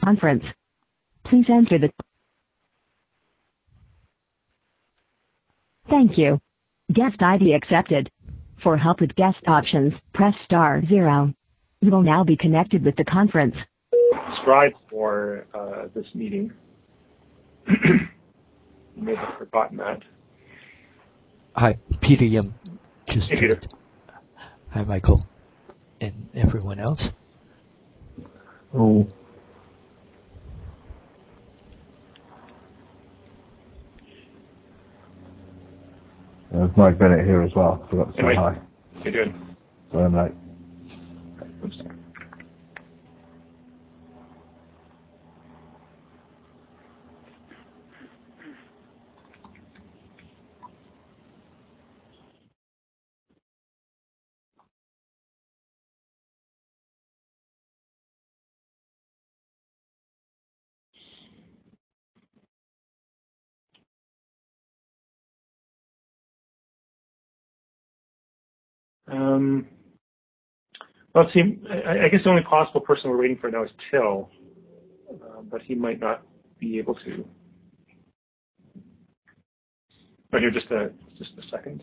conference. Please enter the... Thank you. Guest ID accepted. For help with guest options, press *0. You will now be connected with the conference. Scribe for this meeting. You may have forgotten that. Hi, Peter Yim. Hey, Peter. Hi, Michael. And everyone else. Oh. There's Mike Bennett here as well. Forgot to say hi. How you doing? Sorry, I'm late. Oops. Well, see, I guess the only possible person we're waiting for now is Till, but he might not be able to. But here, just a second.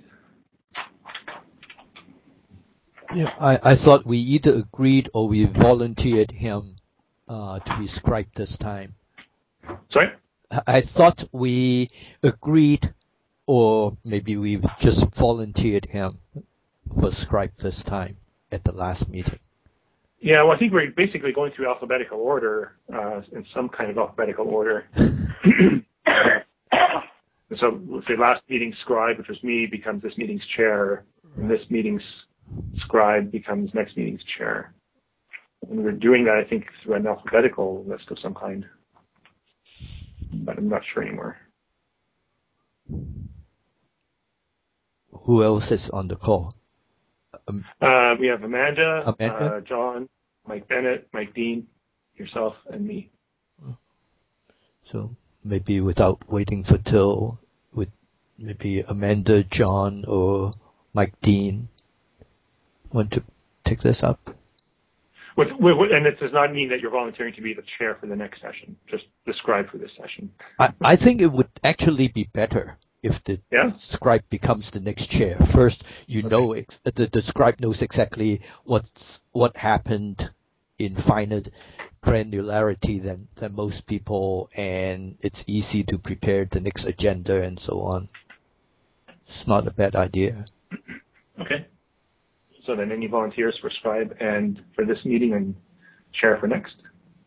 Yeah, I thought we either agreed or we volunteered him to be scribe this time. Sorry? I thought we agreed, or maybe we just volunteered him for scribe this time at the last meeting. Yeah, well, I think we're basically going through alphabetical order, in some kind of alphabetical order. So, let's say last meeting's scribe, which was me, becomes this meeting's chair, and this meeting's scribe becomes next meeting's chair. And we're doing that, I think, through an alphabetical list of some kind. But I'm not sure anymore. Who else is on the call? We have Amanda? John, Mike Bennett, Mike Dean, yourself, and me. So maybe without waiting for Till, with maybe Amanda, John, or Mike Dean want to take this up? And it does not mean that you're volunteering to be the chair for the next session, just the scribe for this session. I think it would actually be better if the scribe becomes the next chair. First, know the scribe knows exactly what happened in finer granularity than most people, and it's easy to prepare the next agenda and so on. It's not a bad idea. Okay. So then any volunteers for scribe and for this meeting and chair for next?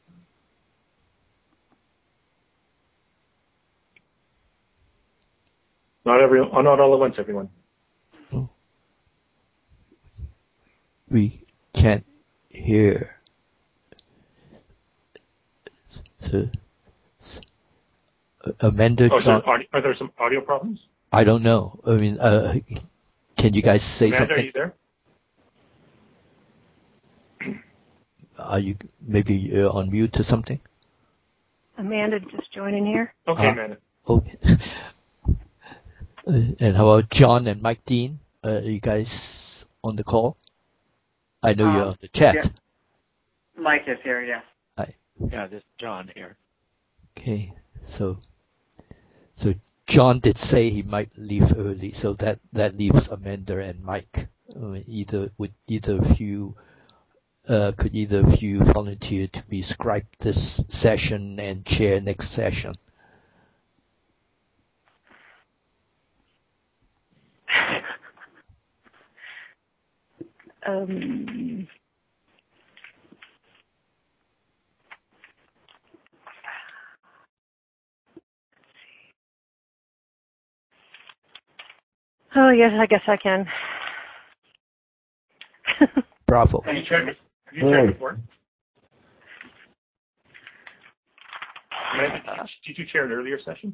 Not all at once, everyone. We can't hear. So, Amanda, John, are there some audio problems? I don't know. I mean, can you guys say Amanda, something? Are you there? Are you maybe on mute or something? Amanda just joining here. Okay, Amanda. Okay. And how about John and Mike Dean? Are you guys on the call? I know you're on the chat. Yeah. Mike is here, yeah. Hi. Yeah, this is John here. Okay, so John did say he might leave early, so that leaves Amanda and Mike. Could either of you volunteer to be scribe this session and chair next session? Oh, yes, I guess I can. Bravo. Have you chaired before? Amanda, did you chair an earlier session?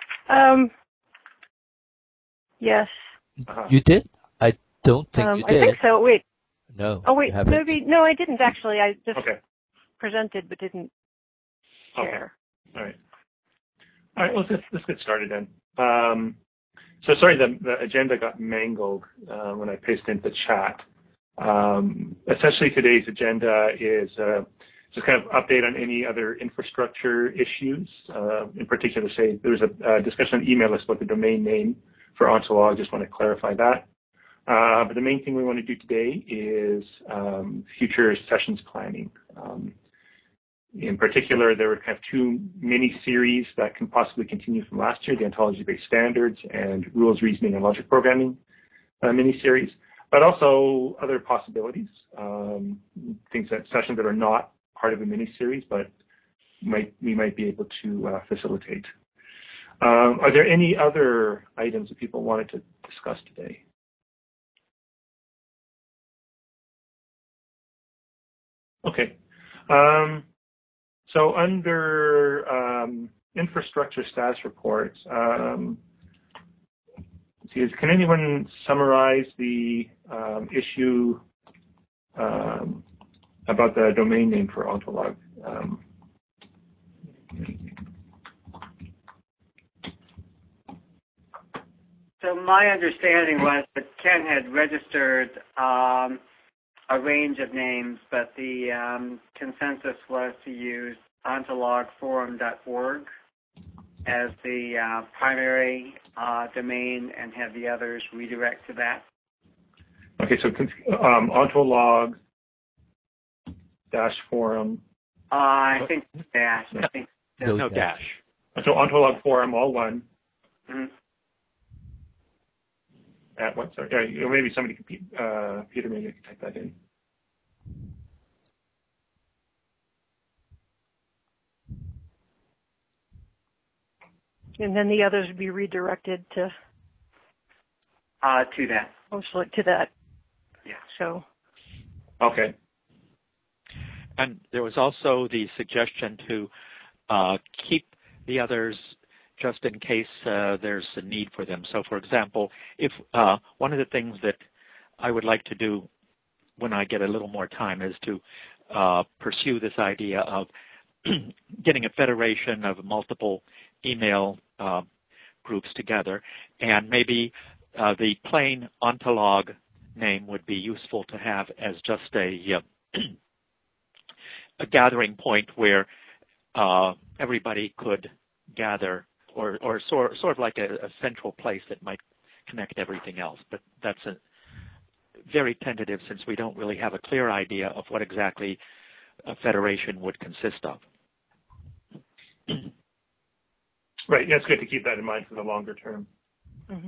Yes. You did? I don't think you did. I think so. Wait. No. Oh, wait. Maybe. No, I didn't actually. I just presented but didn't chair. Okay. All right. Let's get started then. So sorry, the agenda got mangled when I pasted into the chat. Essentially, today's agenda is just kind of update on any other infrastructure issues. In particular, say there's a discussion on email list about the domain name for Ontolog. Just want to clarify that. But the main thing we want to do today is future sessions planning. In particular, there were kind of two mini-series that can possibly continue from last year, the ontology-based standards and rules, reasoning, and logic programming mini-series, but also other possibilities, sessions that are not part of a mini-series, but we might be able to facilitate. Are there any other items that people wanted to discuss today? Okay. So under infrastructure status reports, can anyone summarize the issue about the domain name for Ontolog? So my understanding was that Ken had registered a range of names, but the consensus was to use ontologforum.org as the primary domain and have the others redirect to that. Okay, so ontolog-forum. I think dash. I think no dash. So Ontolog forum, all one. Mm-hmm. At what? Sorry, maybe somebody can. Peter, maybe you can type that in. And then the others would be redirected to that. Mostly to that. Yeah. So. Okay. And there was also the suggestion to keep the others just in case there's a need for them. So, for example, if one of the things that I would like to do when I get a little more time is to pursue this idea of getting a federation of multiple email groups together, and maybe the plain Ontolog name would be useful to have as just a gathering point where everybody could gather, or sort of like a central place that might connect everything else. But that's a very tentative, since we don't really have a clear idea of what exactly a federation would consist of. Right. Yeah, it's good to keep that in mind for the longer term. Mm-hmm.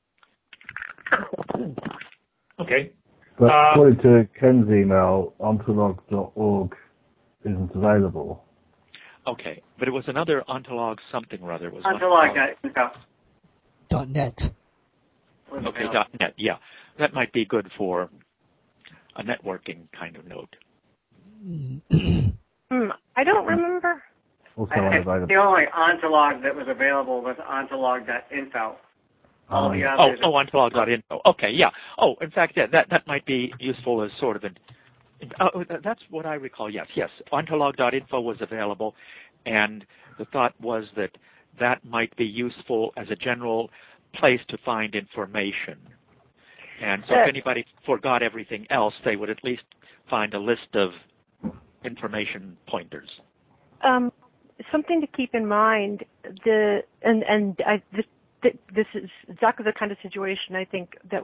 Okay. But according to Ken's email, ontolog.org isn't available. Okay, but it was another Ontolog something or other. Ontolog.net. .net. Okay, .net, yeah. That might be good for a networking kind of note. I don't remember. Also unavailable. The only Ontolog that was available was ontolog.info. All the others. Ontolog.info. Okay, yeah. Oh, in fact, yeah, that might be useful as sort of an. That's what I recall. Yes. Ontolog.info was available, and the thought was that might be useful as a general place to find information. And so if anybody forgot everything else, they would at least find a list of information pointers. Something to keep in mind, this is exactly the kind of situation I think that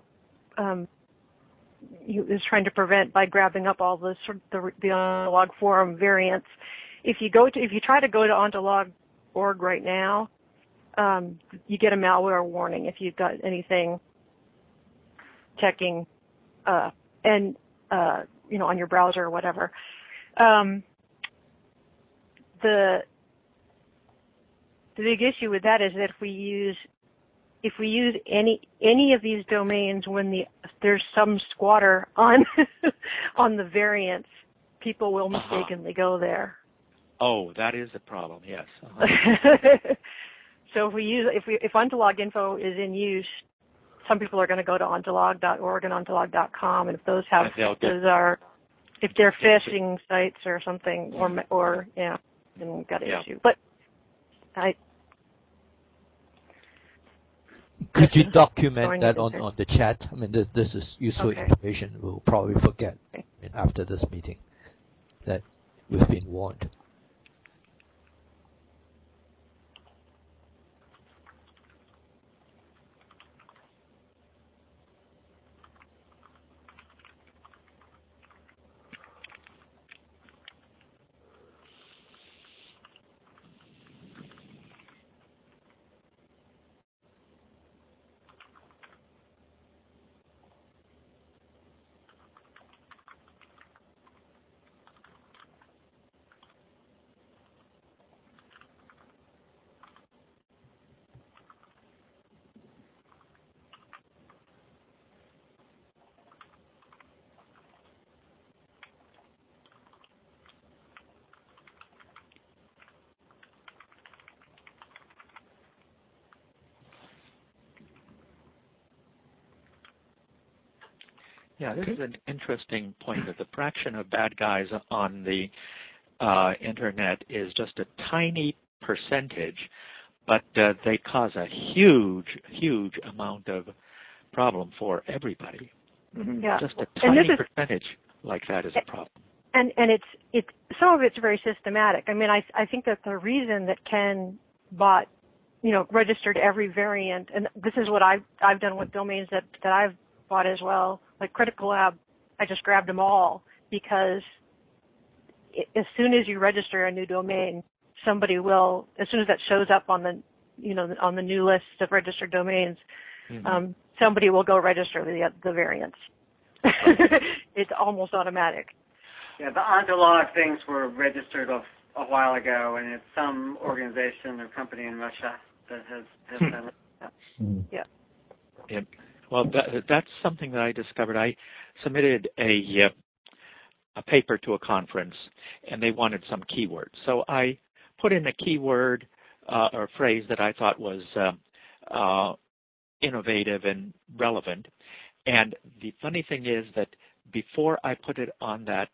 is trying to prevent by grabbing up all the Ontolog forum variants. If you try to go to ontolog.org right now, you get a malware warning if you've got anything checking on your browser or whatever. The big issue with that is that if we use any of these domains when there's some squatter on on the variants, people will mistakenly go there. Oh, that is a problem. Yes. So if Ontolog info is in use, some people are going to go to ontolog.org and ontolog.com, and if those if they're phishing sites or something, or then we've got an issue. But could you document that on the chat? I mean, this is useful information. We'll probably forget after this meeting. That we've been warned. Yeah, this is an interesting point that the fraction of bad guys on the internet is just a tiny percentage, but they cause a huge, huge amount of problem for everybody. Mm-hmm. Yeah. Just a tiny percentage like that is a problem. And it's some of it's very systematic. I mean, I think that the reason that Ken bought, registered every variant, and this is what I've done with domains that I've bought as well. Like Critical Lab, I just grabbed them all because as soon as you register a new domain, somebody will, as soon as that shows up on the, on the new list of registered domains, mm-hmm. Somebody will go register the variants. It's almost automatic. Yeah, the Ontolog things were registered a while ago, and it's some organization or company in Russia that has done it. Yeah. Yeah. Well, that's something that I discovered. I submitted a paper to a conference, and they wanted some keywords. So I put in a keyword or phrase that I thought was innovative and relevant. And the funny thing is that before I put it on that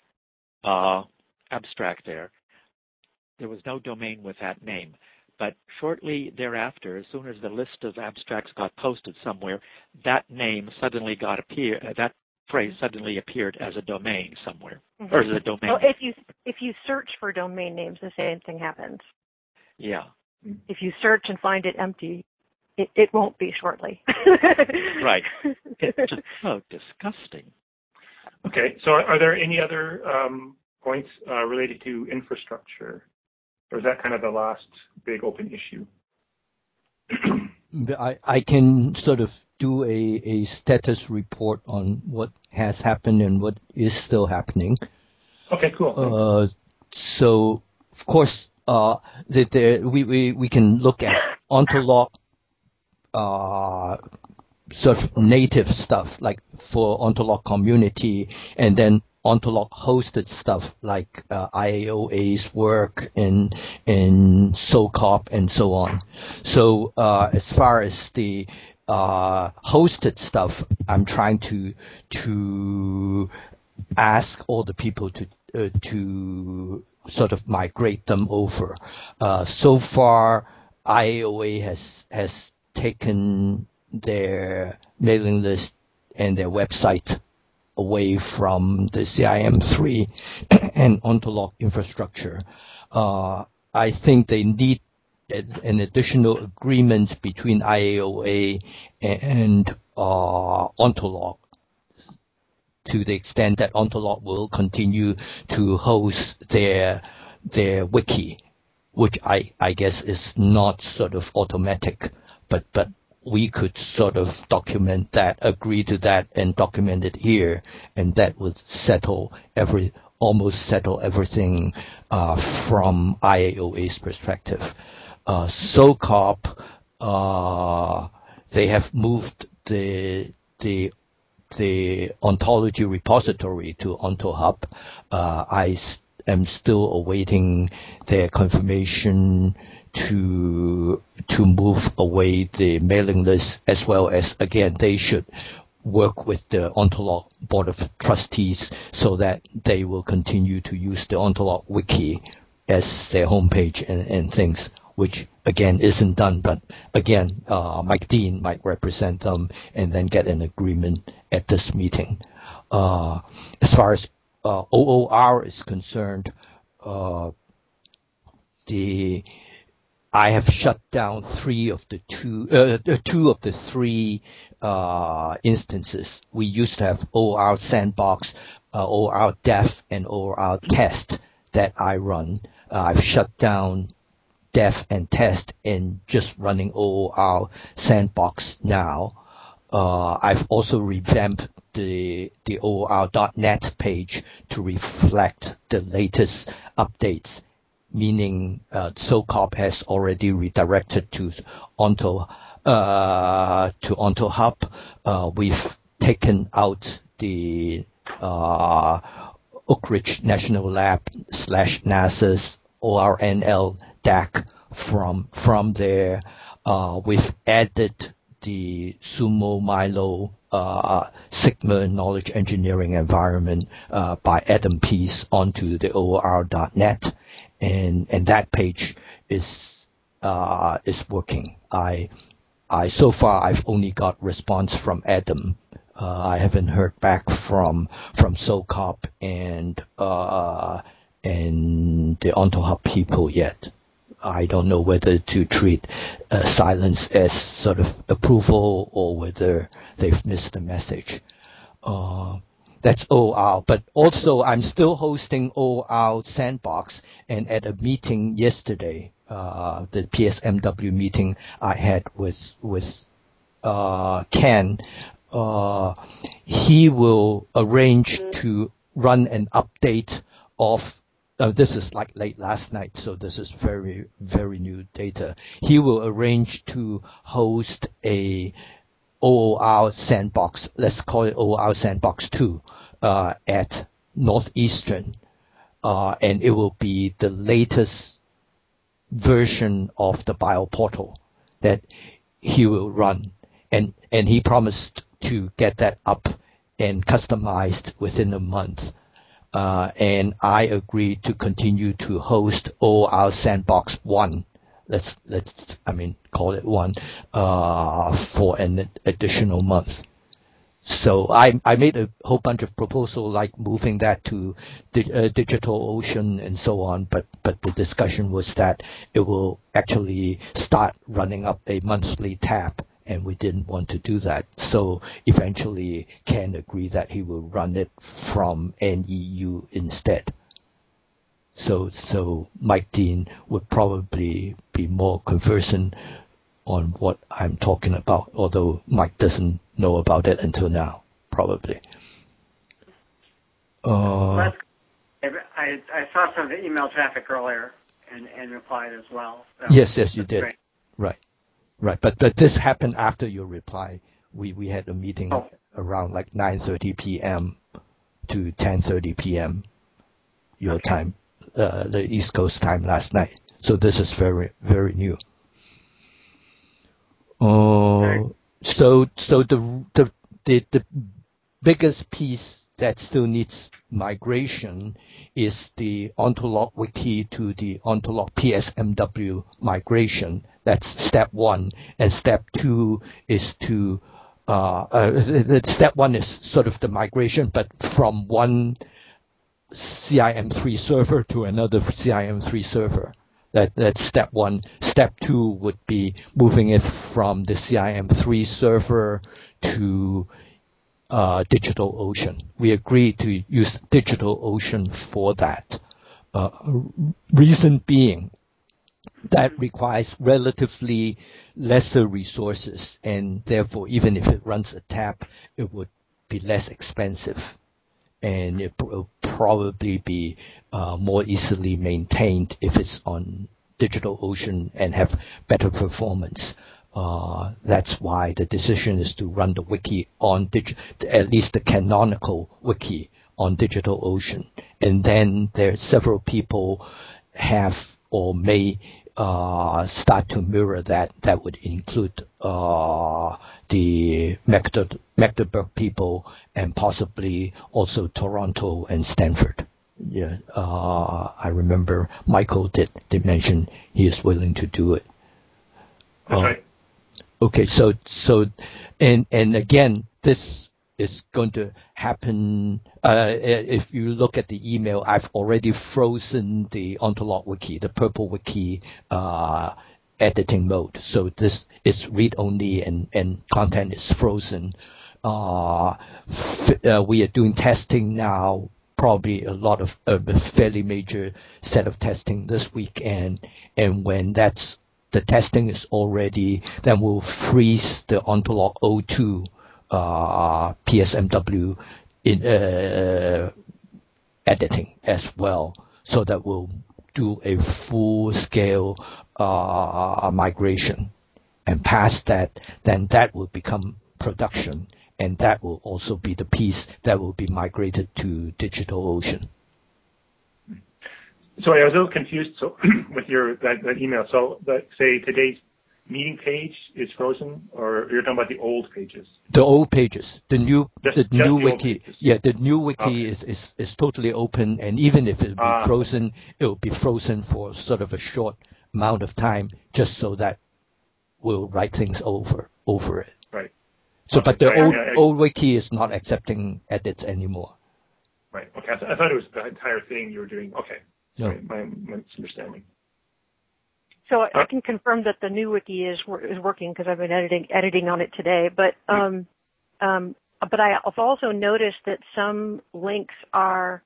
abstract there was no domain with that name. But shortly thereafter, as soon as the list of abstracts got posted somewhere, that name suddenly that phrase suddenly appeared as a domain somewhere, mm-hmm. or as a domain. Well, if you search for domain names, the same thing happens. Yeah. If you search and find it empty, it won't be shortly. Right. It's just so disgusting. Okay. So are there any other points related to infrastructure? Or is that kind of the last big open issue? I can sort of do a status report on what has happened and what is still happening. Okay, cool. So, of course, we can look at Ontolog sort of native stuff, like for Ontolog community, and then Ontolog hosted stuff like IAOA's work in SOCOP and so on. So as far as the hosted stuff, I'm trying to ask all the people to sort of migrate them over. So far, IAOA has taken their mailing list and their website away from the CIM3 and Ontolog infrastructure. I think they need an additional agreement between IAOA and Ontolog to the extent that Ontolog will continue to host their wiki, which I guess is not sort of automatic, but we could sort of document that, agree to that, and document it here, and that would almost settle everything from IAOA's perspective. SOCOP, they have moved the ontology repository to OntoHub. I am still awaiting their confirmation to move away the mailing list, as well as, again, they should work with the Ontolog Board of Trustees so that they will continue to use the Ontolog Wiki as their homepage and things, which, again, isn't done. But, again, Mike Dean might represent them and then get an agreement at this meeting. As far as OOR is concerned, I have shut down two of the three instances. We used to have OOR Sandbox, OOR Def, and OOR Test that I run. I've shut down Def and Test and just running OOR Sandbox now. I've also revamped the OOR.net page to reflect the latest updates, meaning SOCOP has already redirected to Onto Hub. We've taken out the Oak Ridge National Lab / NASA's ORNL DAC from there. We've added the Sumo Milo Sigma Knowledge Engineering Environment by Adam Pease onto the OOR.net, and that page is working. So far I've only got response from Adam. I haven't heard back from SOCOP and the Onto Hub people yet. I don't know whether to treat silence as sort of approval or whether they've missed the message. That's OOR. But also, I'm still hosting OOR Sandbox, and at a meeting yesterday, the PSMW meeting I had with Ken, he will arrange to run an update of this is like late last night, so this is very, very new data. He will arrange to host a OOR Sandbox, let's call it OOR Sandbox 2, at Northeastern, and it will be the latest version of the BioPortal that he will run, and he promised to get that up and customized within a month. And I agreed to continue to host OOR Sandbox 1. Let's call it 1, for an additional month. So I made a whole bunch of proposals, like moving that to DigitalOcean and so on, but the discussion was that it will actually start running up a monthly tab, and we didn't want to do that. So eventually Ken agreed that he will run it from NEU instead. So Mike Dean would probably be more conversant on what I'm talking about, although Mike doesn't know about it until now, probably. I saw some of the email traffic earlier and replied as well. So yes, you did. Great. Right. But this happened after your reply. We had a meeting around like 9:30 p.m. to 10:30 p.m. your time, the East Coast time last night. So this is very, very new. So the biggest piece that still needs migration is the Ontolog Wiki to the Ontolog PSMW migration. That's step 1. And step 2 is to step 1 is sort of the migration, but from one CIM3 server to another CIM3 server. That's step 1. Step 2 would be moving it from the CIM3 server to DigitalOcean. We agreed to use DigitalOcean for that. Reason being, that requires relatively lesser resources, and therefore, even if it runs a tab, it would be less expensive, and it will probably be more easily maintained if it's on DigitalOcean and have better performance. That's why the decision is to run the wiki on at least the canonical wiki on DigitalOcean. And then there are several people have or may start to mirror that. That would include the Magdeburg people and possibly also Toronto and Stanford. Yeah, I remember Michael did mention he is willing to do it. That's right. Okay, so and again, this is going to happen. If you look at the email, I've already frozen the Ontolog wiki, the Purple wiki editing mode. So this is read only and content is frozen. We are doing testing now, probably a lot of a fairly major set of testing this week, and when the testing is all ready, then we'll freeze the Ontolog 02 PSMW in editing as well, so that we'll do a full-scale migration. And past that, then that will become production, and that will also be the piece that will be migrated to DigitalOcean. Sorry, I was a little confused. So with that email, so say today's meeting page is frozen, or you're talking about the old pages? The old pages, the new wiki. Yeah, the new wiki is totally open, and even if it will be frozen, it will be frozen for sort of a short amount of time, just so that we'll write things over it. Right. So, but the old wiki is not accepting edits anymore. Right. Okay. I thought it was the entire thing you were doing. Okay. No. Right. My misunderstanding. So I can confirm that the new wiki is working because I've been editing on it today. But I've also noticed that some links are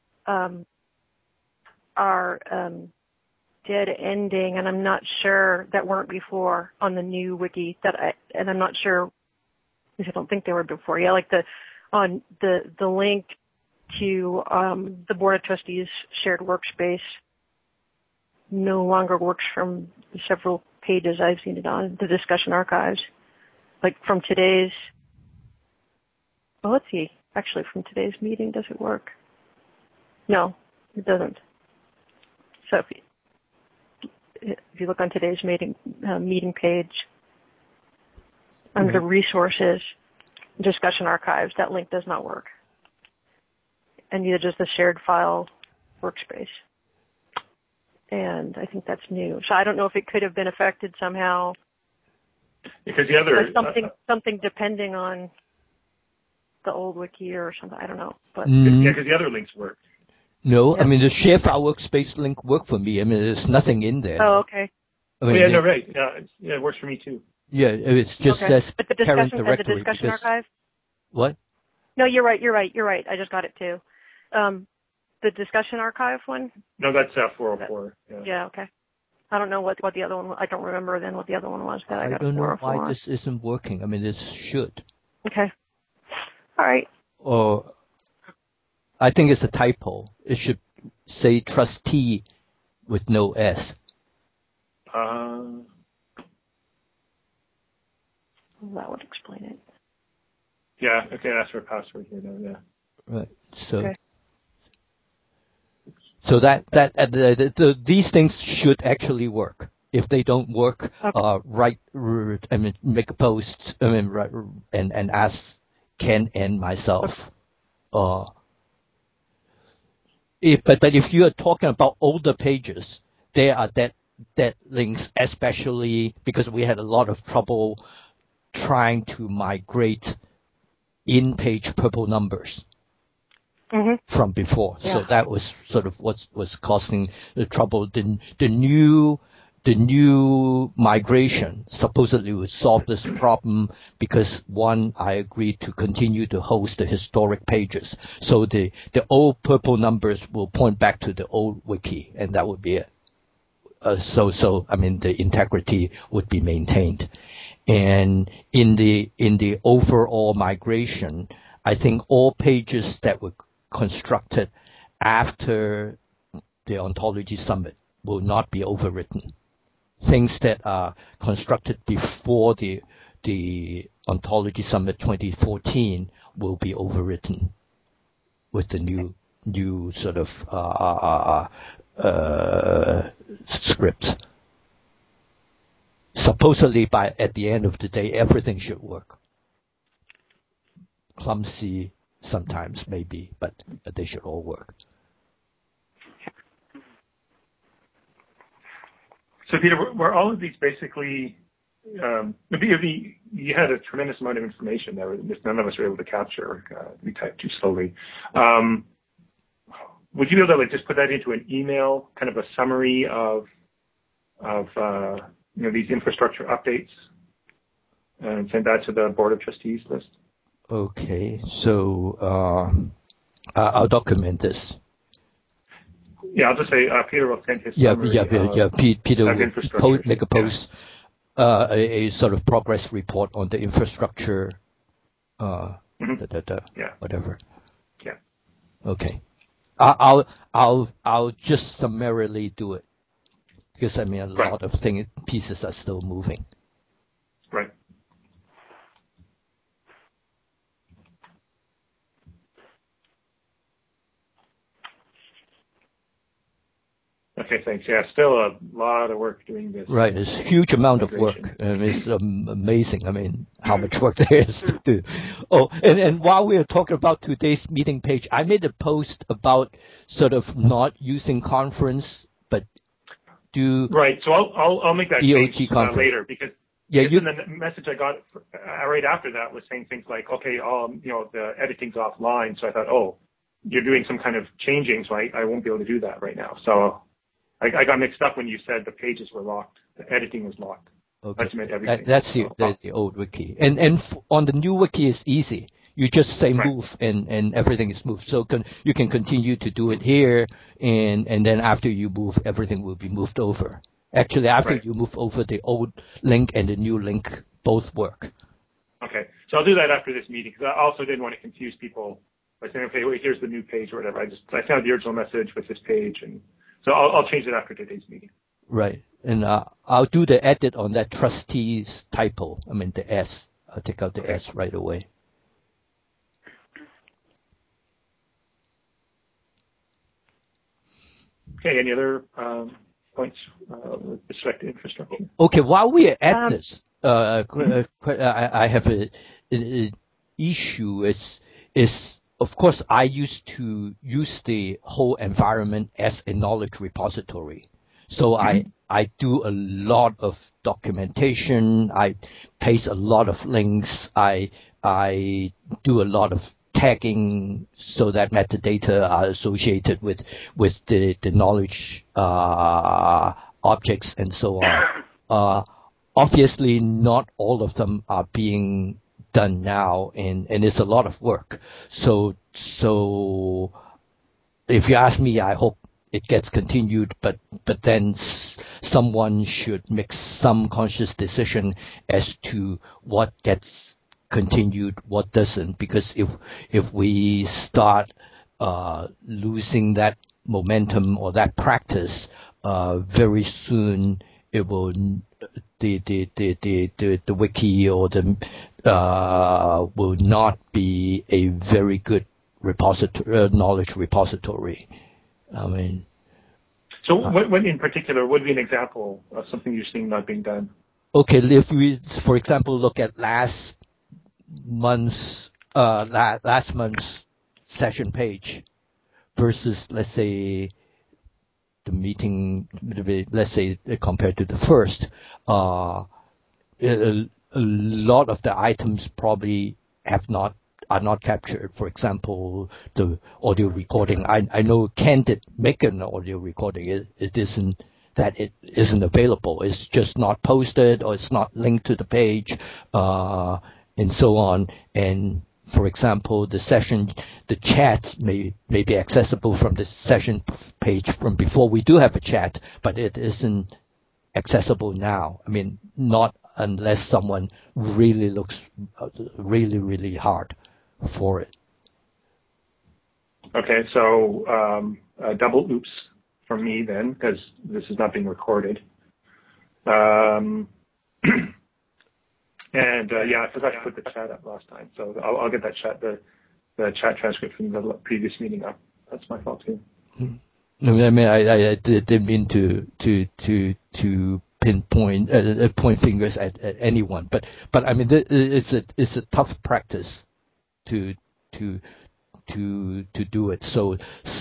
dead ending, and I'm not sure that weren't before on the new wiki. And I'm not sure. I don't think they were before. Yeah, like the link to the Board of Trustees shared workspace no longer works from the several pages I've seen it on, the discussion archives. Like from today's, well, let's see, actually from today's meeting, does it work? No, it doesn't. So if you look on today's meeting page, under the resources, discussion archives, that link does not work. And neither does the shared file workspace. And I think that's new. So I don't know if it could have been affected somehow. Because the other something depending on the old wiki or something. I don't know. But yeah, because the other links work. No, yeah. I mean the share file workspace link worked for me. I mean there's nothing in there. Oh, okay. I mean, no, right. Yeah, it works for me too. Yeah, it's just says but the parent discussion, directory. the discussion archive? What? No, you're right. I just got it too. The discussion archive one? No, that's 404. Yeah, okay. I don't know what the other one. I don't remember then what the other one was. I don't know why this isn't working. I mean, this should. Okay. All right. Or I think it's a typo. It should say trustee with no S. Well, that would explain it. Yeah. Okay. Ask for a password here now. Yeah. Right. So. Okay. So these things should actually work. If they don't work, make a post, and ask Ken and myself. But if you are talking about older pages, there are dead links, especially because we had a lot of trouble trying to migrate in-page purple numbers. Mm-hmm. From before, so that was sort of what was causing the trouble. The new migration supposedly would solve this problem because one, I agreed to continue to host the historic pages, so the old purple numbers will point back to the old wiki, and that would be it. So I mean the integrity would be maintained, and in the overall migration, I think all pages that were constructed after the Ontology Summit will not be overwritten. Things that are constructed before the Ontology Summit 2014 will be overwritten with the new sort of scripts. Supposedly, at the end of the day, everything should work. Clumsy sometimes, maybe, but they should all work. So, Peter, were all of these basically you had a tremendous amount of information that none of us were able to capture. We typed too slowly. Would you be able to just put that into an email, kind of a summary of these infrastructure updates, and send that to the Board of Trustees list? Okay, so I'll document this. Yeah, I'll just say Peter will send his summary. Peter will make a post, a sort of progress report on the infrastructure, whatever. Yeah. Okay. I'll just summarily do it, because a lot of pieces are still moving. Right. Okay, thanks. Yeah, still a lot of work doing this. Right, it's a huge amount of work. It's amazing, how much work there is to do. Oh, and while we are talking about today's meeting page, I made a post about sort of not using conference, but do... Right, so I'll make that change later, because the message I got right after that was saying things like, okay, the editing's offline, so I thought, you're doing some kind of changing, so I won't be able to do that right now. So I got mixed up when you said the pages were locked. The editing was locked. Okay. That's meant everything. That's the old wiki. And on the new wiki, it's easy. You just say move, and everything is moved. So you can continue to do it here, and then after you move, everything will be moved over. Actually, after you move over, the old link and the new link both work. Okay. So I'll do that after this meeting, because I also didn't want to confuse people by saying, okay, wait, here's the new page or whatever. I found the original message with this page, and so I'll change it after today's meeting. Right. And I'll do the edit on that trustees typo. The S. I'll take out the S right away. Okay. Any other points with respect to infrastructure? Okay. While we are at this, I have an issue. Is of course, I used to use the whole environment as a knowledge repository. So I do a lot of documentation. I paste a lot of links. I do a lot of tagging so that metadata are associated with the knowledge objects and so on. Obviously, not all of them are being done now, and it's a lot of work. So if you ask me, I hope it gets continued, but then someone should make some conscious decision as to what gets continued, what doesn't, because if we start losing that momentum or that practice, very soon it will the wiki or the will not be a very good knowledge repository. So what in particular would be an example of something you're seeing not being done? Okay, if we, for example, look at last month's session page versus, let's say, the meeting, let's say, compared to the first, a lot of the items probably are not captured. For example, the audio recording. I know Ken did make an audio recording. It isn't available. It's just not posted, or it's not linked to the page, and so on. And for example, the chat may be accessible from the session page from before we do have a chat, but it isn't accessible now. Not unless someone really looks really, really hard for it. Okay, so double oops from me then, because this is not being recorded. And I forgot to put the chat up last time, so I'll get that the chat transcript from the previous meeting up. That's my fault too. I didn't mean to point fingers at anyone, but it's a tough practice to do it. So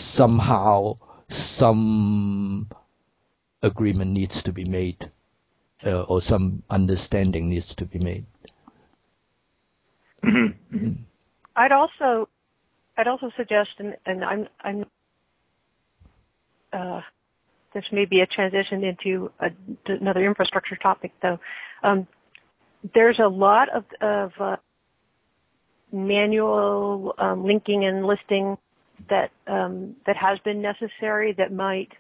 somehow some agreement needs to be made or some understanding needs to be made. Mm-hmm. I'd also suggest, and I'm this may be a transition into another infrastructure topic, though. There's a lot of manual linking and listing that has been necessary that might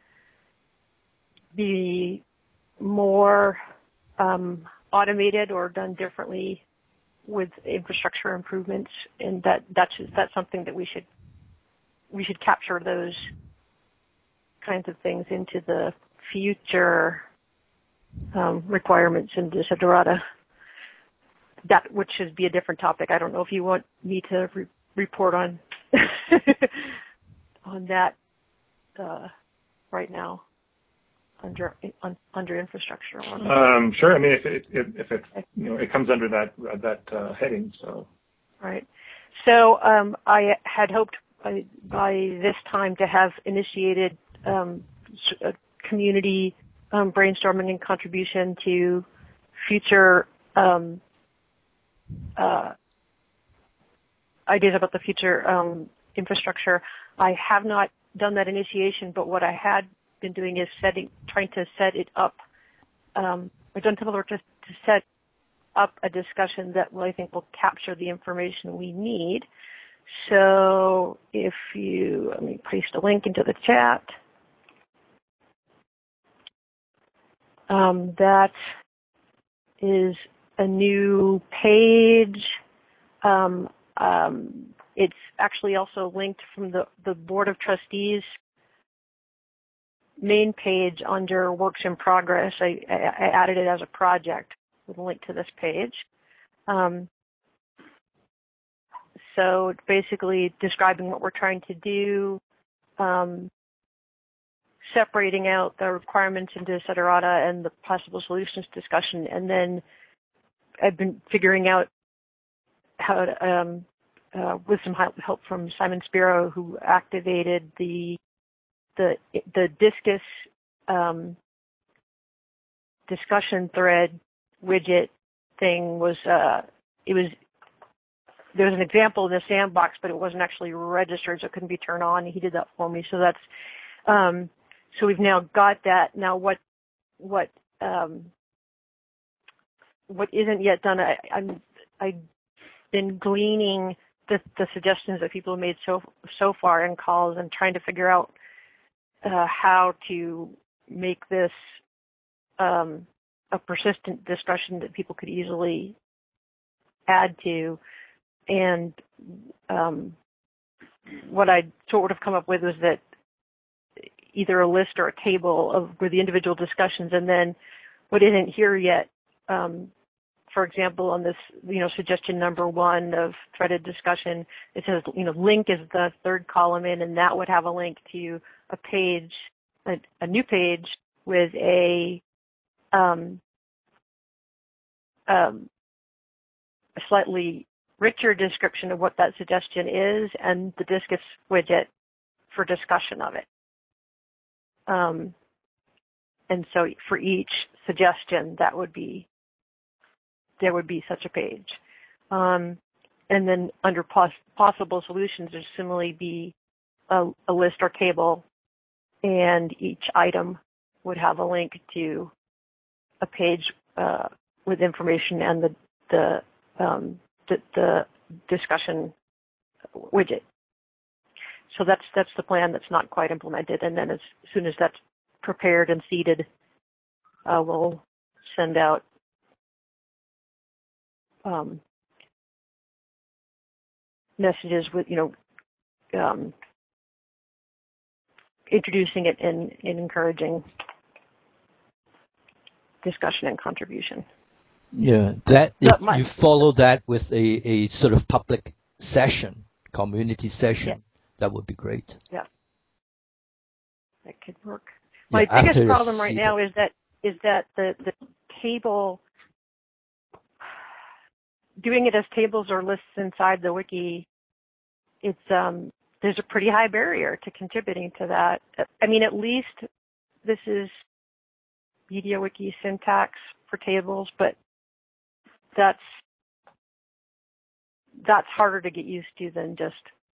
be more automated or done differently with infrastructure improvements, and that's something that we should capture those kinds of things into the future requirements in Desiderata. That which should be a different topic. I don't know if you want me to report on on that right now under infrastructure. Sure. I mean, if it it comes under that heading, so. Right. So I had hoped by this time to have initiated a community brainstorming and contribution to future ideas about the future infrastructure. I have not done that initiation, but what I had been doing is trying to set it up. I've done some of the work to set up a discussion that I think will capture the information we need. So if let me paste a link into the chat. That is a new page. It's actually also linked from the Board of Trustees main page under Works in Progress. I added it as a project with a link to this page. So it's basically describing what we're trying to do, separating out the requirements into Desiderata and the possible solutions discussion, and then I've been figuring out how to, with some help from Simon Spiro, who activated the Discus discussion thread widget thing. There was an example in the sandbox, but it wasn't actually registered, so it couldn't be turned on. He did that for me. So that's so we've now got that. Now what isn't yet done? I've been gleaning the suggestions that people have made so far in calls and trying to figure out how to make this a persistent discussion that people could easily add to. And what I sort of come up with was that either a list or a table of where the individual discussions, and then what isn't here yet. For example, on this, suggestion number 1 of threaded discussion, it says, link is the third column in, and that would have a link to a page, a new page with a slightly richer description of what that suggestion is and the Discus widget for discussion of it. And so for each suggestion, there would be such a page. And then under possible solutions, there'd similarly be a list or table, and each item would have a link to a page with information and the discussion widget. So that's the plan that's not quite implemented. And then as soon as that's prepared and seeded, we'll send out messages with, introducing it and encouraging discussion and contribution. Yeah, if you follow that with a sort of public session, community session, that would be great. Yeah, that could work. My biggest problem right now is that the table, doing it as tables or lists inside the wiki, there's a pretty high barrier to contributing to that. I mean, at least this is MediaWiki syntax for tables, but that's harder to get used to than just,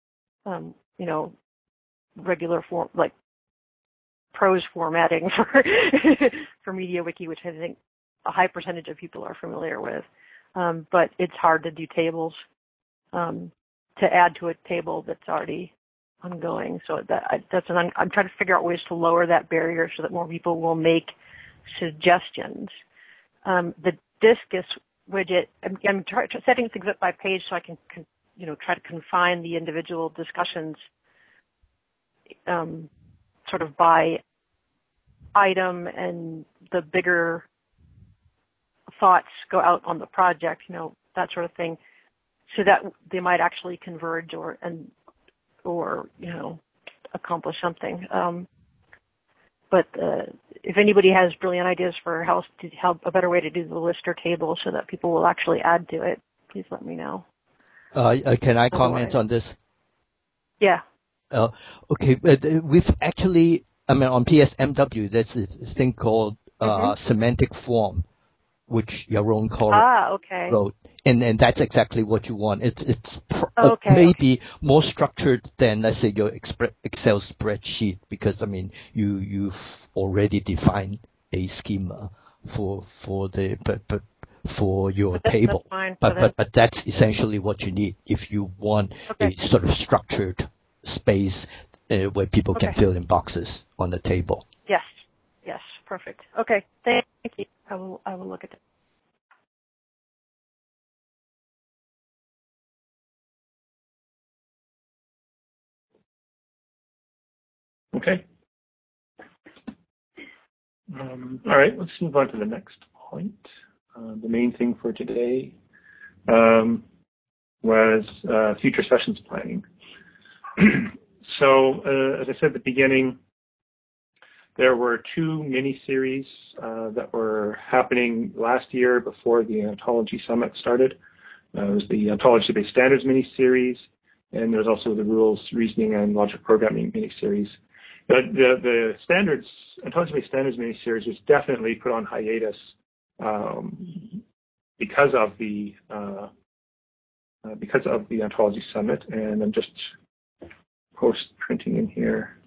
regular form, like prose formatting for MediaWiki, which I think a high percentage of people are familiar with. But it's hard to do tables, to add to a table that's already ongoing. So I'm trying to figure out ways to lower that barrier so that more people will make suggestions. The Discus widget, I'm setting things up by page so I can try to confine the individual discussions sort of by item, and the bigger thoughts go out on the project, that sort of thing, so that they might actually converge or accomplish something. But if anybody has brilliant ideas for how a better way to do the list or table so that people will actually add to it, please let me know. Can I comment on this? Yeah. Okay. We've actually, on PSMW, there's this thing called semantic form, which Yaron wrote, and that's exactly what you want. It's maybe more structured than, let's say, your Excel spreadsheet, because you've already defined a schema for your table. But that's essentially what you need if you want a sort of structured space where people can fill in boxes on the table. Yes, perfect. Okay, thank you. I will look at it. Okay. All right, let's move on to the next point. The main thing for today was future sessions planning. So, as I said at the beginning, there were two mini-series that were happening last year before the Ontology Summit started. It was the Ontology-Based Standards mini-series, and there was also the Rules, Reasoning, and Logic Programming mini-series. The Ontology-Based Standards mini-series was definitely put on hiatus because of the Ontology Summit, and I'm just post-printing in here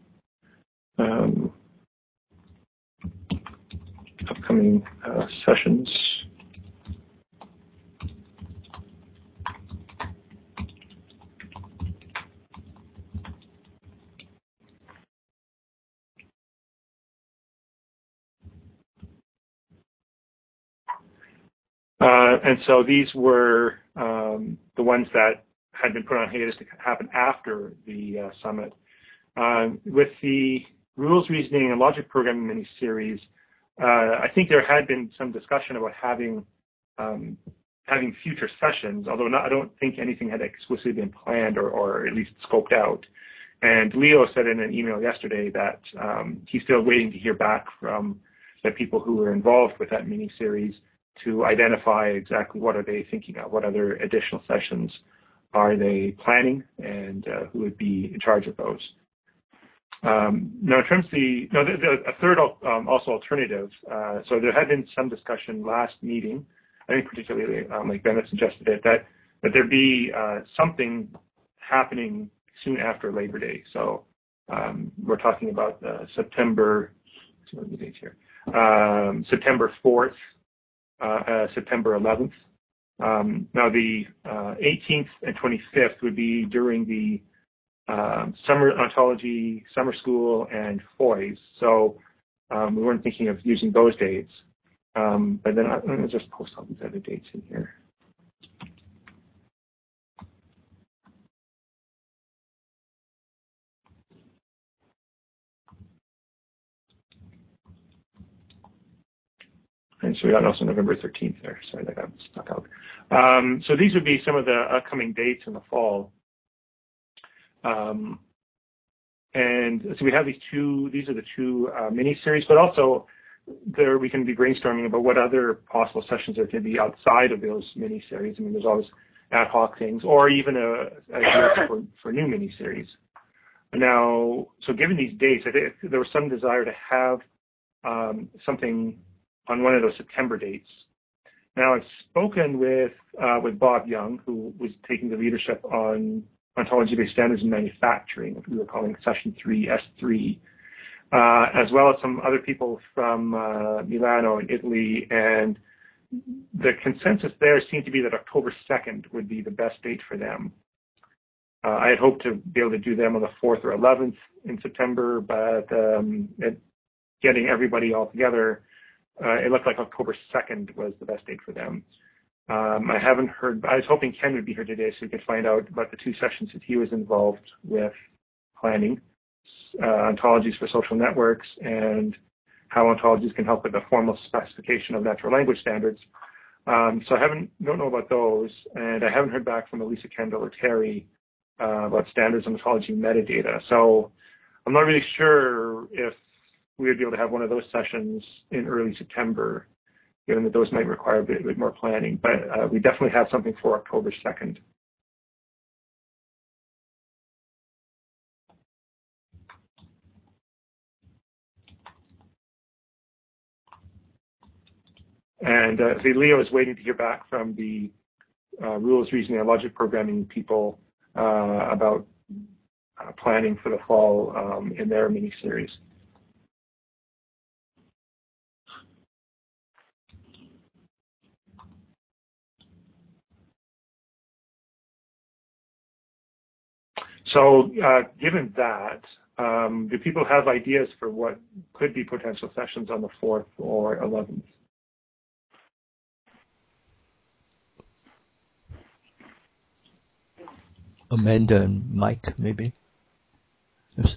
upcoming sessions. And so these were the ones that had been put on hiatus to happen after the summit. With the Rules, Reasoning, and Logic Programming mini-series, I think there had been some discussion about having future sessions, although I don't think anything had explicitly been planned or at least scoped out. And Leo said in an email yesterday that he's still waiting to hear back from the people who were involved with that mini-series to identify exactly what are they thinking of, what other additional sessions are they planning, and who would be in charge of those. Now, in terms of a third also alternative, so there had been some discussion last meeting, I think particularly like Bennett suggested it, that there be something happening soon after Labor Day. So we're talking about September 4th, September 11th. Now the 18th and 25th would be during the summer Ontology, summer school, and FOIS. So we weren't thinking of using those dates. But then I'm going to just post all these other dates in here. And so we got also November 13th there. Sorry, that got stuck out. So these would be some of the upcoming dates in the fall. And so we have these are the two mini-series, but also there we can be brainstorming about what other possible sessions there could be outside of those mini-series. I mean, there's always ad hoc things, or even a for new mini-series. Now, so given these dates, I think there was some desire to have something on one of those September dates. Now, I've spoken with Bob Young, who was taking the leadership on ontology-based standards in manufacturing, which we were calling Session 3, S3, as well as some other people from Milano in Italy, and the consensus there seemed to be that October 2nd would be the best date for them. I had hoped to be able to do them on the 4th or 11th in September, but getting everybody all together, it looked like October 2nd was the best date for them. I haven't heard. I was hoping Ken would be here today so we could find out about the 2 sessions that he was involved with planning, ontologies for social networks and how ontologies can help with the formal specification of natural language standards. So I don't know about those, and I haven't heard back from Elisa Kendall or Terry about standards on ontology metadata. So I'm not really sure if we would be able to have one of those sessions in early September, given that those might require a bit more planning. But we definitely have something for October 2nd. And Leo is waiting to hear back from the rules, reasoning, and logic programming people about planning for the fall in their mini-series. So given that, do people have ideas for what could be potential sessions on the 4th or 11th? Amanda and Mike, maybe. Yes.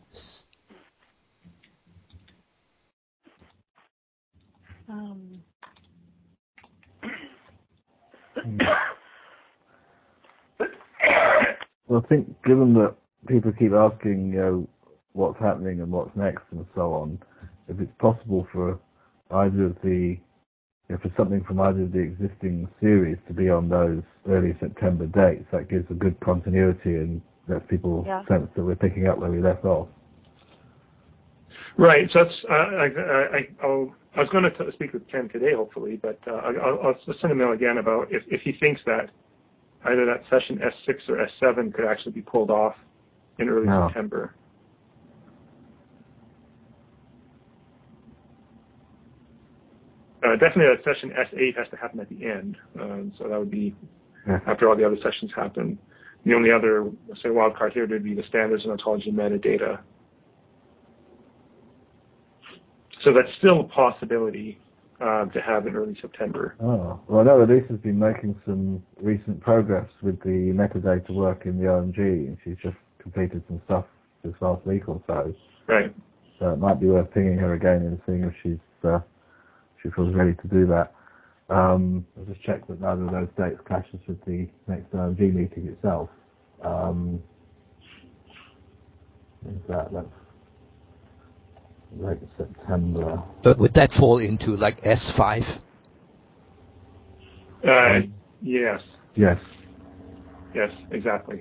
Well, I think given that people keep asking, what's happening and what's next and so on, if it's possible for either of the, for something from either of the existing series to be on those early September dates, that gives a good continuity and lets people sense that we're picking up where we left off. Right. So that's, I was going to speak with Ken today, hopefully, but I'll send a mail again about if he thinks that either that session S6 or S7 could actually be pulled off in early September. Definitely that session S8 has to happen at the end. So that would be after all the other sessions happen. The only other, say, wild card here would be the standards and ontology metadata. So that's still a possibility to have in early September. Oh, well, I know Elisa's been making some recent progress with the metadata work in the OMG, and she's just completed some stuff this last week or so. Right. So it might be worth pinging her again and seeing if she feels ready to do that. I'll just check that neither of those dates clashes with the next OMG meeting itself. That's late September. But would that fall into like S5? Yes. Yes. Yes, exactly.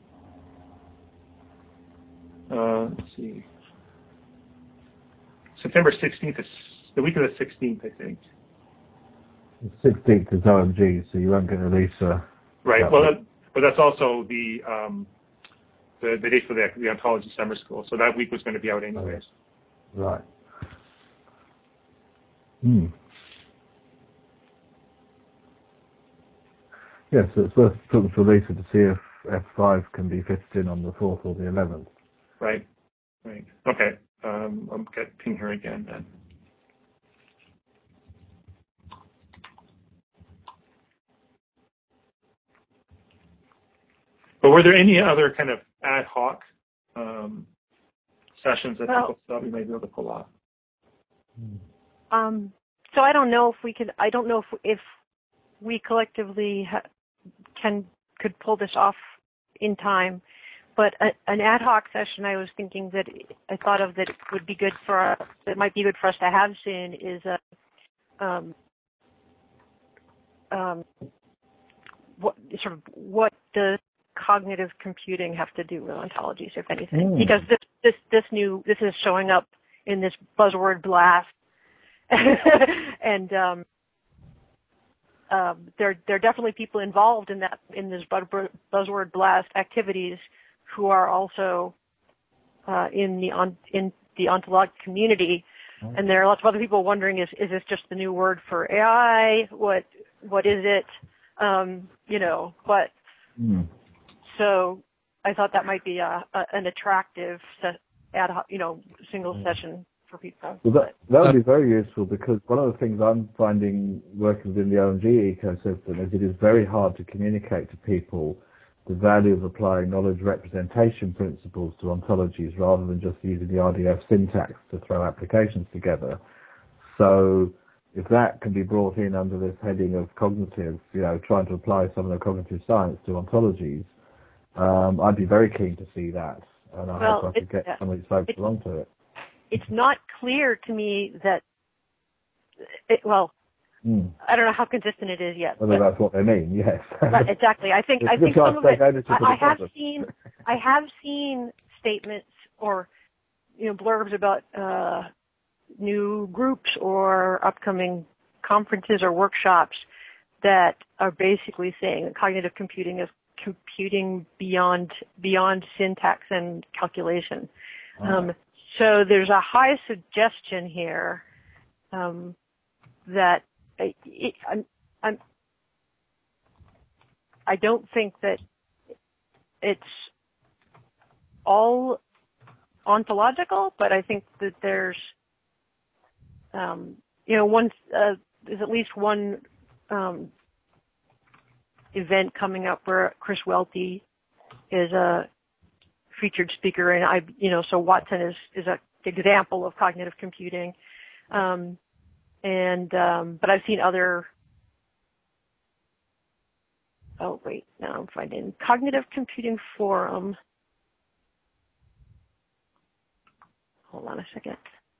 Let's see. September 16th is the week of the 16th, I think. The 16th is OMG, so you won't get Elisa. Right. Well, but that's also the date for the ontology summer school. So that week was going to be out anyways. Right. Yes, so it's worth talking to Elisa to see if F5 can be fitted in on the 4th or the 11th. Right. Right. Okay. I'll ping her again then. But were there any other kind of ad hoc sessions that people thought we might be able to pull off? So I don't know if we could. I don't know if we collectively could pull this off in time. But an ad hoc session, I was thinking that I thought of that would be good for that might be good for us to have soon is what does cognitive computing have to do with ontologies, if anything? Because this is showing up in this buzzword blast and there are definitely people involved in this buzzword blast activities who are also in the ontolog community, and there are lots of other people wondering, is this just the new word for AI? What is it? So I thought that might be an attractive single session for people. Well, that would be very useful, because one of the things I'm finding working within the OMG ecosystem is it is very hard to communicate to people the value of applying knowledge representation principles to ontologies rather than just using the RDF syntax to throw applications together. So if that can be brought in under this heading of cognitive, trying to apply some of the cognitive science to ontologies, I'd be very keen to see that, and I hope I could get some of these folks along to it. It's not clear to me that, I don't know how consistent it is yet. Well, that's what they mean, yes. Right, exactly. I think some of it, I have seen statements or, blurbs about new groups or upcoming conferences or workshops that are basically saying that cognitive computing is computing beyond syntax and calculation. So there's a high suggestion here that I don't think that it's all ontological, but I think that there's there's at least one event coming up where Chris Welty is a featured speaker, and so Watson is an example of cognitive computing, but I've seen other. Oh wait, now I'm finding Cognitive Computing Forum. Hold on a second.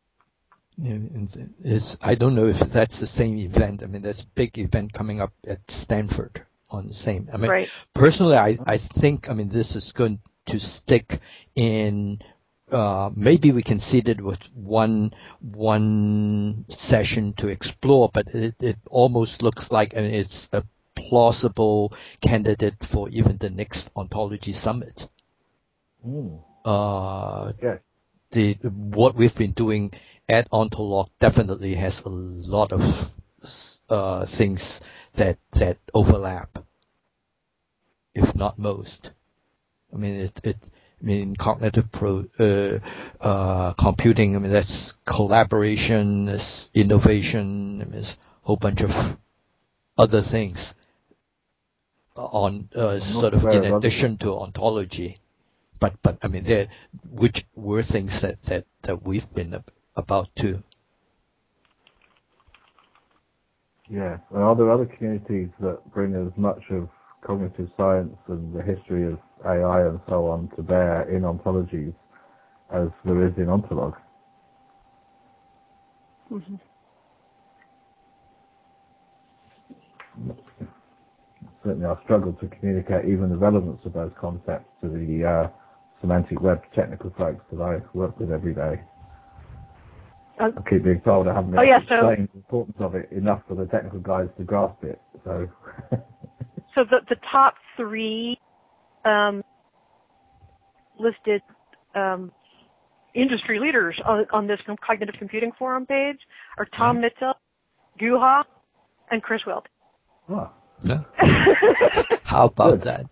I don't know if that's the same event. I mean, there's a big event coming up at Stanford on the same. I mean, right. Personally, I think, this is going to stick in. Maybe we can see it with one session to explore, but it almost looks like it's a plausible candidate for even the next Ontology Summit. Yes. What we've been doing at Ontolog definitely has a lot of things that overlap, if not most. I mean, cognitive computing. That's collaboration, that's innovation. There's a whole bunch of other things on sort of in addition to ontology. But which were things that we've been about too. Yeah. Are there other communities that bring as much of cognitive science and the history of AI and so on to bear in ontologies as there is in Ontolog? Mm-hmm. Certainly I've struggled to communicate even the relevance of those concepts to the semantic web technical folks that I work with every day. I keep being told I haven't been explained the importance of it enough for the technical guys to grasp it. So the top three listed industry leaders on this Cognitive Computing Forum page are Tom Mitchell, Guha, and Chris Welty. Oh. Yeah. How about that?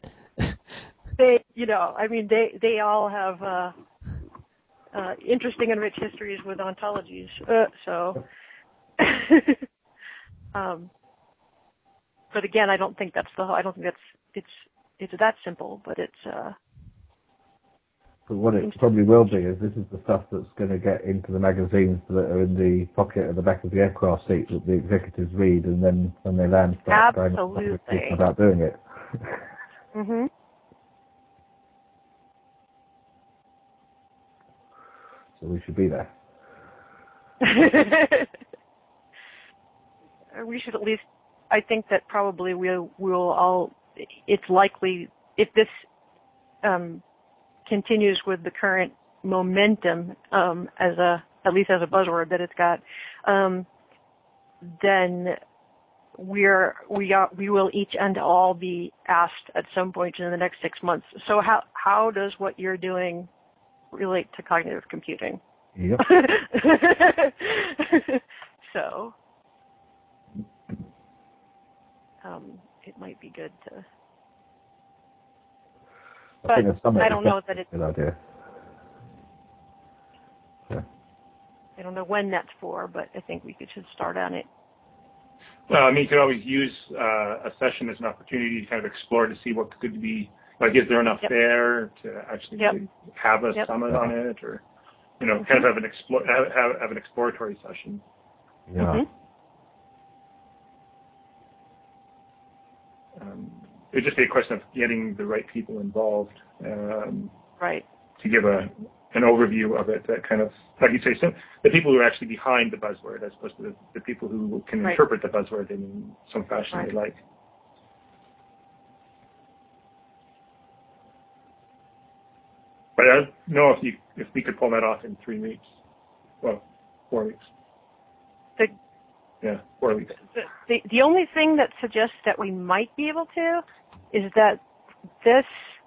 They all have interesting and rich histories with ontologies. But again, I don't think it's that simple. But it's. But what it probably will be is this is the stuff that's going to get into the magazines that are in the pocket at the back of the aircraft seat that the executives read, and then when they land, start going about doing it. Mhm. So we should be there. We should at least. I think that probably we'll all. It's likely if this continues with the current momentum, at least as a buzzword that it's got, then we will each and all be asked at some point in the next 6 months. So how does what you're doing relate to cognitive computing? Yep. So it might be good to. But I don't know that it's a good idea. So. I don't know when that's for, but I think we should start on it. Well, I mean, you could always use a session as an opportunity to kind of explore to see what could be, like, is there enough there to actually have a summit on it, or, you know, kind of have an exploratory session. Yeah. It'd just be a question of getting the right people involved. Right. To give an overview of it, that kind of, like you say, the people who are actually behind the buzzword, as opposed to the people who can interpret the buzzword in some fashion they like. But I don't know if we could pull that off in 3 weeks. Well, 4 weeks. 4 weeks. The only thing that suggests that we might be able to is that this.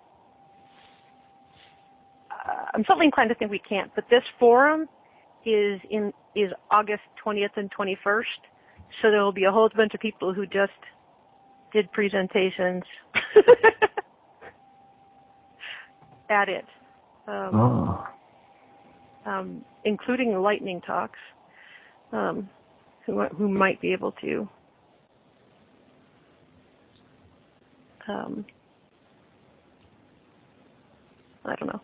I'm certainly inclined to think we can't, but this forum is August 20th and 21st, so there will be a whole bunch of people who just did presentations at it, including the lightning talks, who might be able to. I don't know.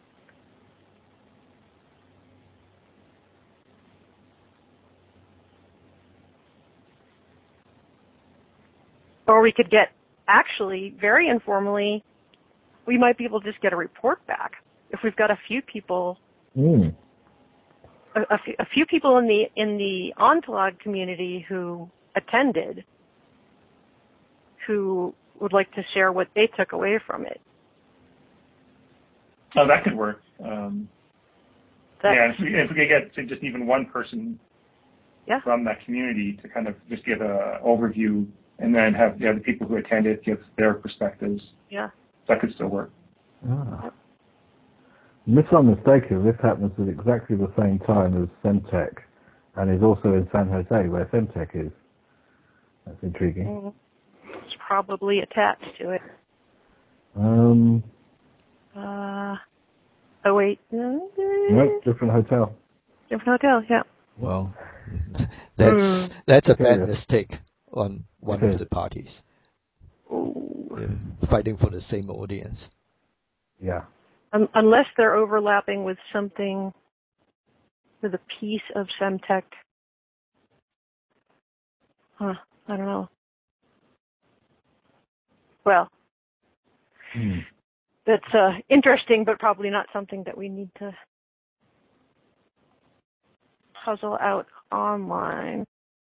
Or we could get, actually, very informally, we might be able to just get a report back. If we've got a few people, a few people in the Ontolog community who attended, who would like to share what they took away from it. Oh, that could work. If we could get to just even one person from that community to kind of just give an overview, and then have the other people who attended give their perspectives. Yeah. That could still work. Unless I'm mistaken, this happens at exactly the same time as Femtech, and is also in San Jose, where Femtech is. That's intriguing. It's probably attached to it. Oh, wait. Nope, different hotel. Different hotel, yeah. Well, that's a bad mistake on one of the parties. Fighting for the same audience. Yeah. Unless they're overlapping with something, with a piece of Femtech. I don't know. Well, that's interesting, but probably not something that we need to puzzle out online.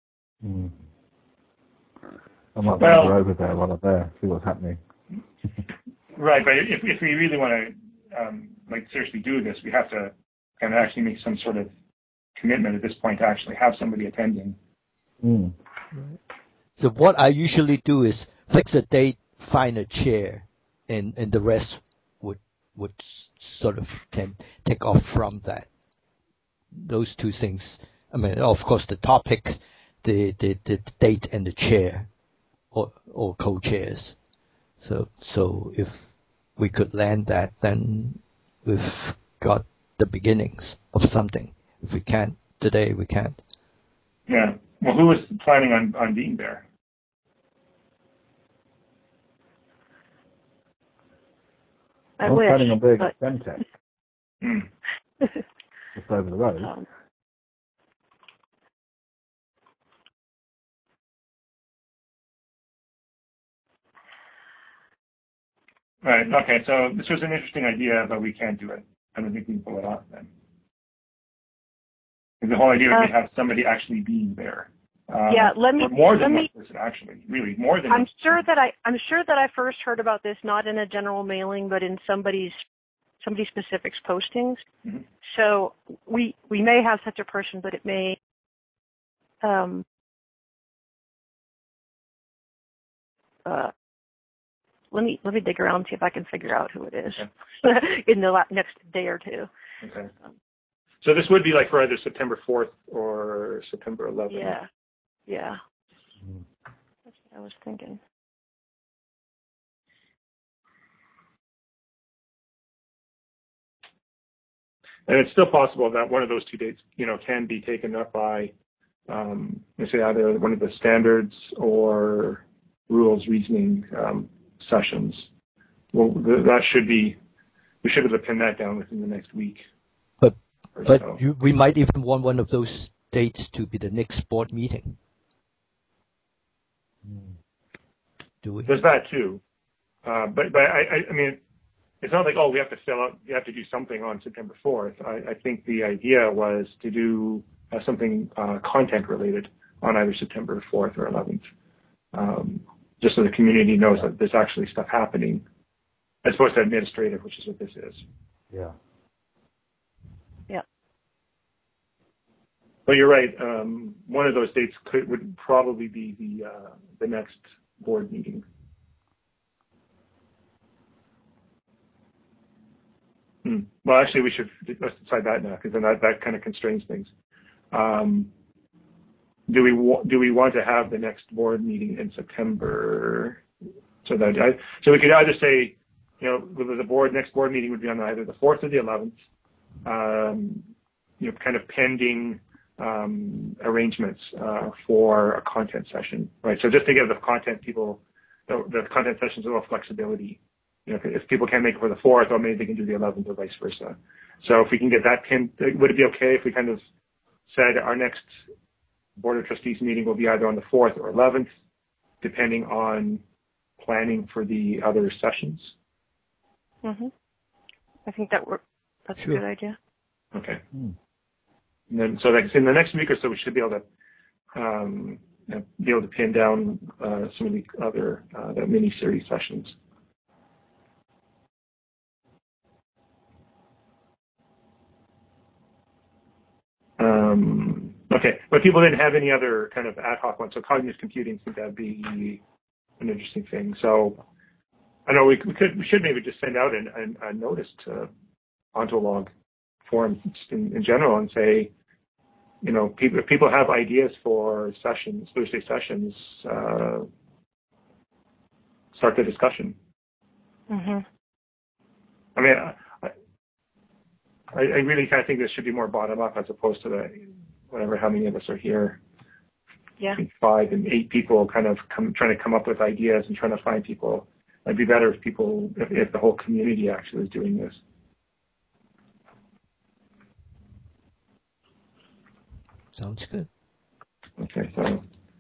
I might go over there while I'm there, see what's happening. Right, but if we really want to seriously do this, we have to kind of actually make some sort of commitment at this point to actually have somebody attending. So what I usually do is fix a date, find a chair, and the rest would sort of take off from that. Those two things. I mean, of course, the topic, the date, and the chair, or co-chairs. So if we could land that, then we've got the beginnings of something. If we can't today, we can't. Yeah. Well, who was planning on being there? I was planning on being at Femtech. Just over the road. Right. Okay. So this was an interesting idea, but we can't do it. I don't think we can pull it off then. The whole idea would be to have somebody actually being there. More than one person, actually. Really, more than. I'm sure that I first heard about this not in a general mailing, but in somebody specific's postings. Mm-hmm. So we may have such a person, but it may let me dig around and see if I can figure out who it is in the next day or two. Okay. So this would be like for either September 4th or September 11th. Yeah. That's what I was thinking. And it's still possible that one of those two dates, can be taken up by, let's say, either one of the standards or rules reasoning sessions. Well, we should be able to pin that down within the next week. But we might even want one of those dates to be the next board meeting. Do we? There's that too. But I mean, it's not like, we have to do something on September 4th. I think the idea was to do something content related on either September 4th or 11th, just so the community knows that there's actually stuff happening, as opposed to administrative, which is what this is. Yeah. Yeah. But you're right. One of those dates would probably be the next board meeting. Well, actually, let's decide that now, because then that kind of constrains things. Do we want to have the next board meeting in September? So we could either say, the next board meeting would be on either the 4th or the 11th, kind of pending arrangements for a content session, right? So just to give the content people, the content sessions a little flexibility. If people can't make it for the 4th, or maybe they can do the 11th or vice versa. So if we can get that pinned, would it be okay if we kind of said our next Board of Trustees meeting will be either on the 4th or 11th, depending on planning for the other sessions? Mm-hmm. I think that's a good idea. Okay. And then, so like in the next week or so, we should be able to pin down some of the other the mini-series sessions. Okay, but people didn't have any other kind of ad hoc ones. So cognitive computing seems to be an interesting thing. So I know we should maybe just send out a notice to Ontolog forums in general and say, if people have ideas for sessions, Thursday sessions, start the discussion. Mm-hmm. I mean, I really kind of think this should be more bottom up as opposed to how many of us are here. Yeah. Between 5 and 8 people kind of trying to come up with ideas and trying to find people. It'd be better if the whole community actually is doing this. Sounds good. Okay, so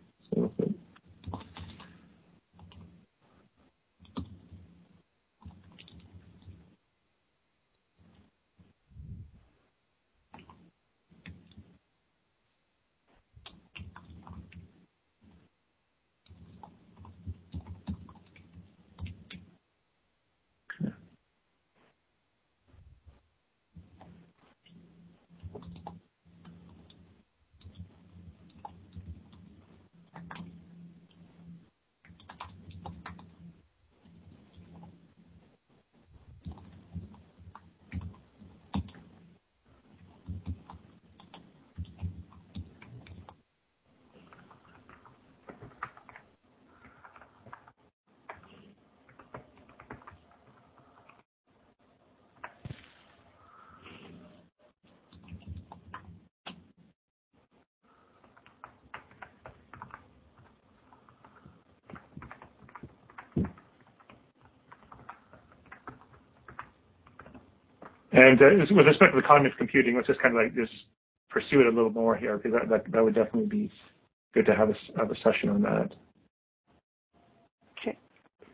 And with respect to the cognitive computing, let's just kind of just pursue it a little more here, because that would definitely be good to have a session on that. Okay.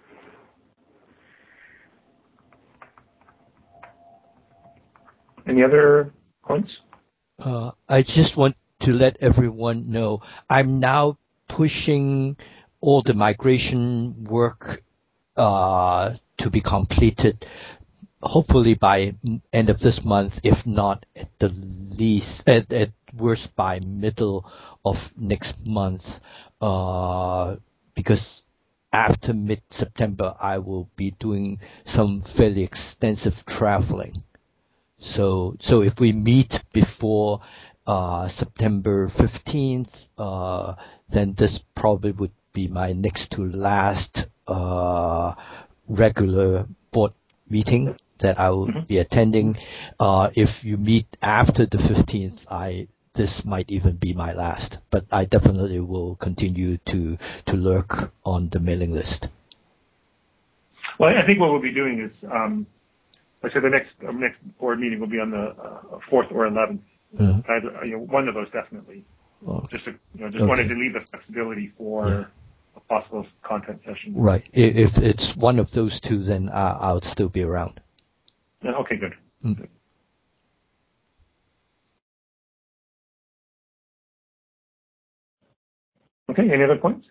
Any other points? I just want to let everyone know I'm now pushing all the migration work to be completed, hopefully by end of this month, if not at the least, at worst by middle of next month, because after mid-September, I will be doing some fairly extensive traveling. So if we meet before September 15th, then this probably would be my next to last regular board meeting that I will be attending. If you meet after the 15th, this might even be my last, but I definitely will continue to lurk on the mailing list. Well, I think what we'll be doing is, like I said, the next board meeting will be on the 4th or 11th. Either, one of those definitely. Okay. Just wanted to leave the flexibility for a possible content session. Right. If it's one of those two, then I'll still be around. Okay, good. Good. Okay, any other points?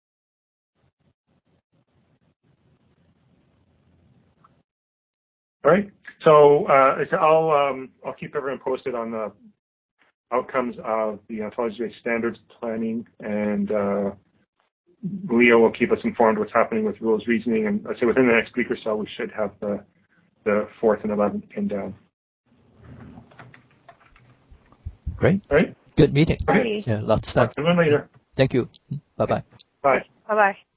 All right. So I'll keep everyone posted on the outcomes of the ontology-based standards planning, and Leo will keep us informed what's happening with rules reasoning. And I say within the next week or so, we should have the 4th and 11th pinned down. Great. All right. Good meeting. Okay. Yeah, lots of stuff. Talk to you later. Thank you. Bye-bye. Bye. Bye-bye.